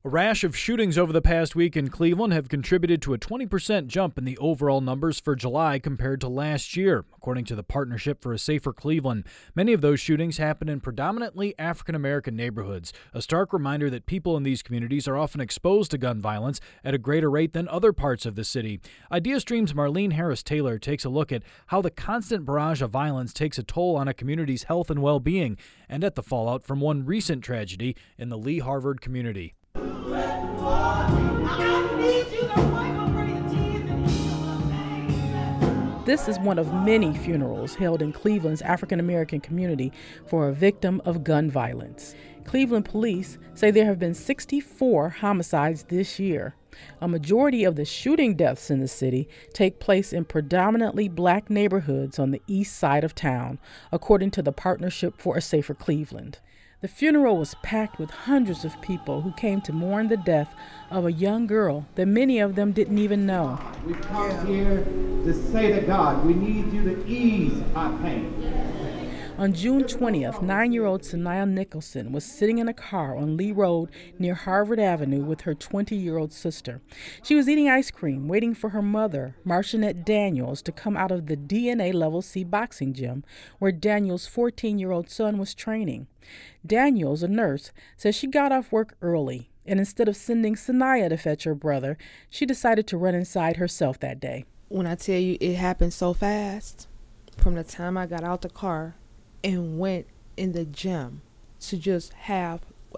A rash of shootings over the past week in Cleveland have contributed to a 20% jump in the overall numbers for July compared to last year, according to the Partnership for a Safer Cleveland. Many of those shootings happened in predominantly African-American neighborhoods, a stark reminder that people in these communities are often exposed to gun violence at a greater rate than other parts of the city. IdeaStream's Marlene Harris-Taylor takes a look at how the constant barrage of violence takes a toll on a community's health and well-being, and at the fallout from one recent tragedy in the Lee Harvard community. This is one of many funerals held in Cleveland's African American community for a victim of gun violence. Cleveland police say there have been 64 homicides this year. A majority of the shooting deaths in the city take place in predominantly black neighborhoods on the east side of town, according to the Partnership for a Safer Cleveland. The funeral was packed with hundreds of people who came to mourn the death of a young girl that many of them didn't even know. We come here to say to God, we need you to ease our pain. On June 20th, 9-year-old Sanaya Nicholson was sitting in a car on Lee Road near Harvard Avenue with her 20-year-old sister. She was eating ice cream, waiting for her mother, Marcianette Daniels, to come out of the DNA Level C boxing gym where Daniels' 14-year-old son was training. Daniels, a nurse, says she got off work early, and instead of sending Sanaya to fetch her brother, she decided to run inside herself that day. When I tell you it happened so fast, from the time I got out the car and went in the gym to just have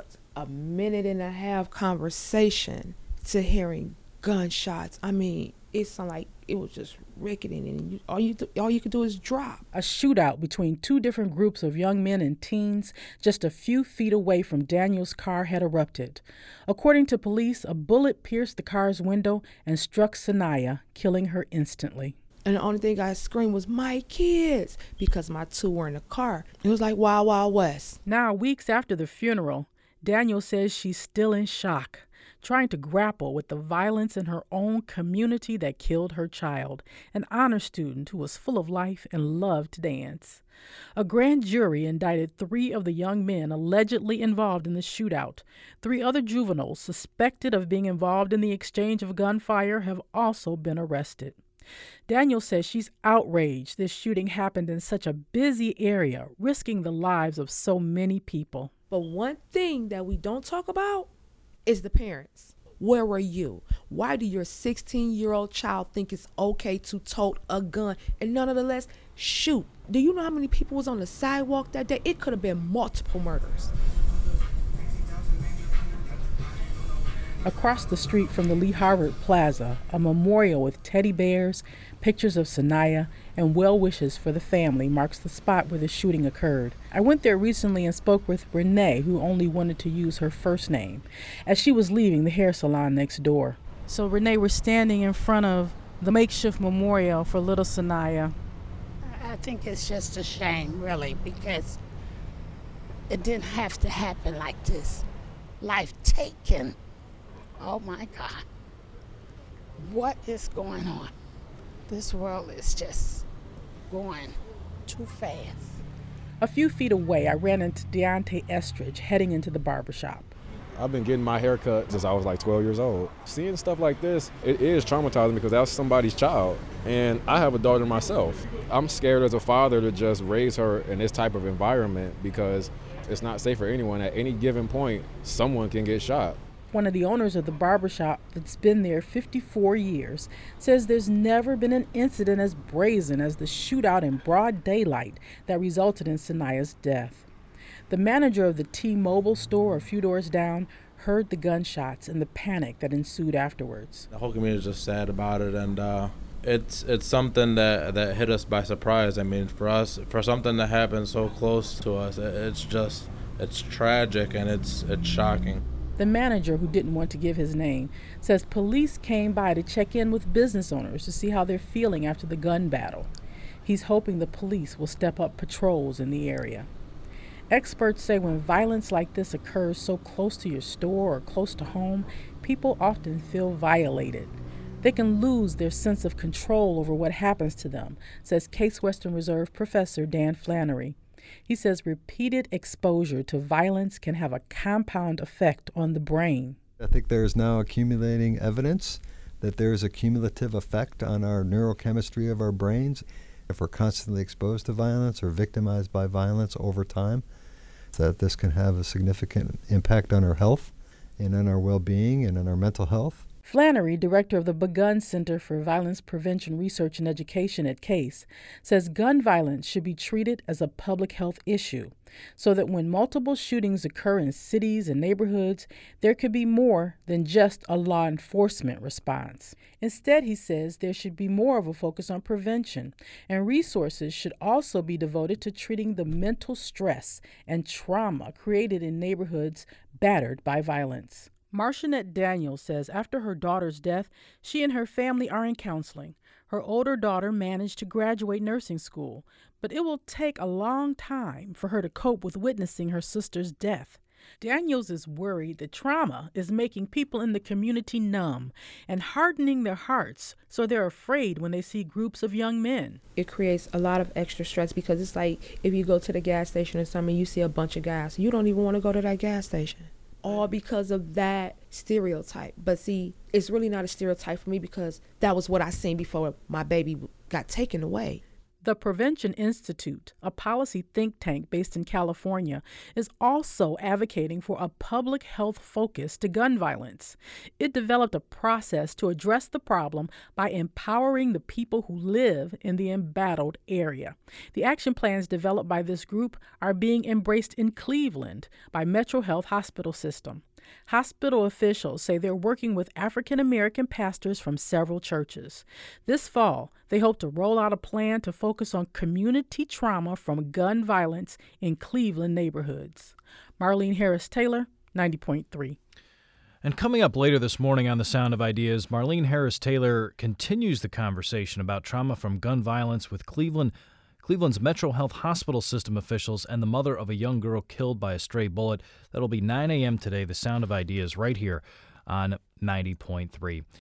a minute and a half conversation to hearing gunshots. I mean, it sounded like it was just ricketing, and all you could do is drop. A shootout between two different groups of young men and teens just a few feet away from Daniel's car had erupted. According to police, a bullet pierced the car's window and struck Sanaya, killing her instantly. And the only thing I screamed was, "My kids," because my two were in the car. It was like Wild Wild West. Now, weeks after the funeral, Daniel says she's still in shock, trying to grapple with the violence in her own community that killed her child, an honor student who was full of life and loved to dance. A grand jury indicted 3 of the young men allegedly involved in the shootout. 3 other juveniles suspected of being involved in the exchange of gunfire have also been arrested. Daniel says she's outraged this shooting happened in such a busy area, risking the lives of so many people. But one thing that we don't talk about is the parents. Where were you? Why do your 16-year-old child think it's okay to tote a gun and nonetheless shoot? Do you know how many people was on the sidewalk that day? It could have been multiple murders. Across the street from the Lee Harvard Plaza, a memorial with teddy bears, pictures of Sanaya, and well wishes for the family marks the spot where the shooting occurred. I went there recently and spoke with Renee, who only wanted to use her first name, as she was leaving the hair salon next door. So Renee, we're standing in front of the makeshift memorial for little Sanaya. I think it's just a shame, really, because it didn't have to happen like this. Life taken. Oh my God. What is going on? This world is just going too fast. A few feet away, I ran into Deontay Estridge heading into the barbershop. I've been getting my hair cut since I was like 12 years old. Seeing stuff like this, it is traumatizing because that's somebody's child. And I have a daughter myself. I'm scared as a father to just raise her in this type of environment because it's not safe for anyone. At any given point, someone can get shot. One of the owners of the barbershop that's been there 54 years says there's never been an incident as brazen as the shootout in broad daylight that resulted in Sanaya's death. The manager of the T-Mobile store a few doors down heard the gunshots and the panic that ensued afterwards. The whole community is just sad about it, and it's something that hit us by surprise. I mean, for us, for something to happen so close to us, it's tragic and it's shocking. The manager, who didn't want to give his name, says police came by to check in with business owners to see how they're feeling after the gun battle. He's hoping the police will step up patrols in the area. Experts say when violence like this occurs so close to your store or close to home, people often feel violated. They can lose their sense of control over what happens to them, says Case Western Reserve professor Dan Flannery. He says repeated exposure to violence can have a compound effect on the brain. I think there is now accumulating evidence that there is a cumulative effect on our neurochemistry of our brains if we're constantly exposed to violence or victimized by violence over time, that this can have a significant impact on our health and on our well-being and on our mental health. Flannery, director of the Begun Center for Violence Prevention Research and Education at Case, says gun violence should be treated as a public health issue so that when multiple shootings occur in cities and neighborhoods, there could be more than just a law enforcement response. Instead, he says there should be more of a focus on prevention, and resources should also be devoted to treating the mental stress and trauma created in neighborhoods battered by violence. Marcianette Daniels says after her daughter's death, she and her family are in counseling. Her older daughter managed to graduate nursing school, but it will take a long time for her to cope with witnessing her sister's death. Daniels is worried that trauma is making people in the community numb and hardening their hearts, so they're afraid when they see groups of young men. It creates a lot of extra stress because it's like if you go to the gas station or something, you see a bunch of guys. You don't even want to go to that gas station. All because of that stereotype. But see, it's really not a stereotype for me because that was what I seen before my baby got taken away. The Prevention Institute, a policy think tank based in California, is also advocating for a public health focus to gun violence. It developed a process to address the problem by empowering the people who live in the embattled area. The action plans developed by this group are being embraced in Cleveland by Metro Health Hospital System. Hospital officials say they're working with African American pastors from several churches. This fall, they hope to roll out a plan to focus on community trauma from gun violence in Cleveland neighborhoods. Marlene Harris Taylor, 90.3. And coming up later this morning on The Sound of Ideas, Marlene Harris Taylor continues the conversation about trauma from gun violence with Cleveland's Metro Health Hospital System officials and the mother of a young girl killed by a stray bullet. That'll be 9 a.m. today, The Sound of Ideas, right here on 90.3.